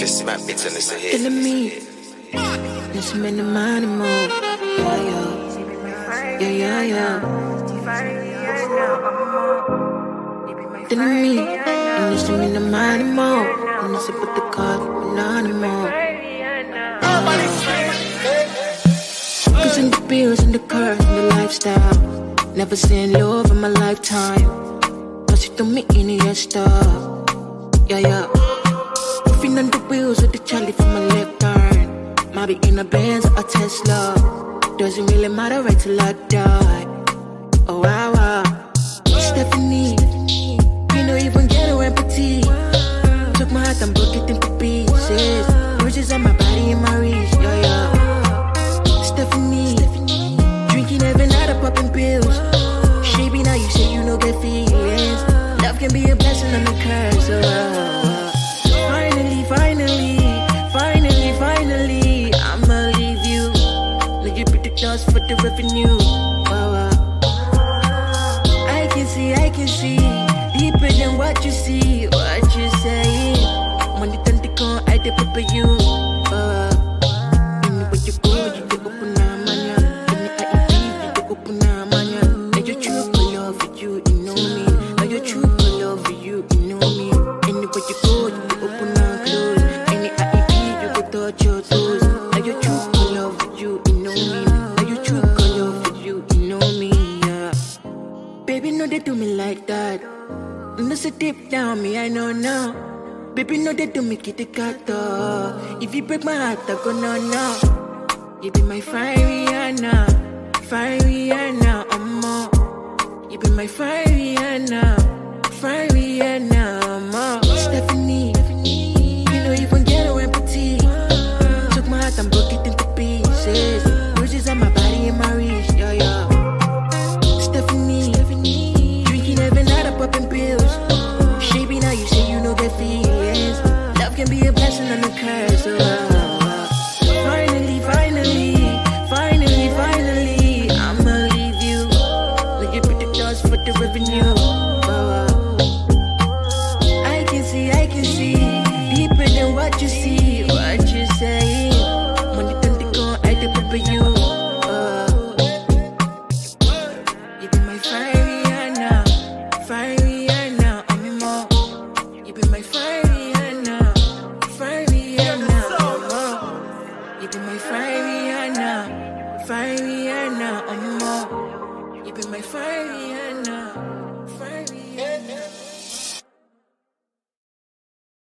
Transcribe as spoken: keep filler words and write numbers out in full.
Just smack bits and listen here. Feeling me. Listen in the money mode. Yeah, yeah. Yeah, yeah, yeah. Feeling me. And listen in the money mode. And listen with the card with anonymous. Cause in the bills and the cars and the lifestyle. Never seen love in my lifetime. Cause you don't meet any of stuff. Yeah, yeah. Moving on the wheels with the Charlie from my left turn. Might be in a Benz or a Tesla. Doesn't really matter right till I die. Oh wow, wow. Stephanie, you know even get no empathy. Took my heart and broke it into pieces. Bruises on my body and my wrist, yeah, yeah. Stephanie, drinking every night or popping pills. Shady now you say you no get feelings. Love can be a blessing and a curse, oh, oh. Finally, finally, finally, finally, I'ma leave you. Now you put the dust for the revenue. Oh, oh. I can see, I can see, deeper than what you see, what you say. Money turn to come, I dey prepare you. Oh, anywhere you go, you dey open up mania. Any I E P, you dey open up mania. Now your true love for you, you know me. Now your true love for you, you know me. Anywhere you go, you dey open and close. Any I E P, you go touch your toes. Now your true love for you, you know me. Now your true love for you, you know me. Yeah. Baby, no they do me like that. No so deep down me, I know now. Baby, no they do me kitty cat. If you break my heart, I go no no. You be my fire Rihanna, fire Rihanna, I'm more. You be my fire Rihanna, fire Rihanna, I'm more. Stephanie, you know even get no empathy. Took my heart and broke it into pieces. Bruises on my body and my wrist, yeah, yeah. Stephanie, drinking every night or popping pills. Shady now you say you no get feelings. Love can be a blessing and a curse, oh.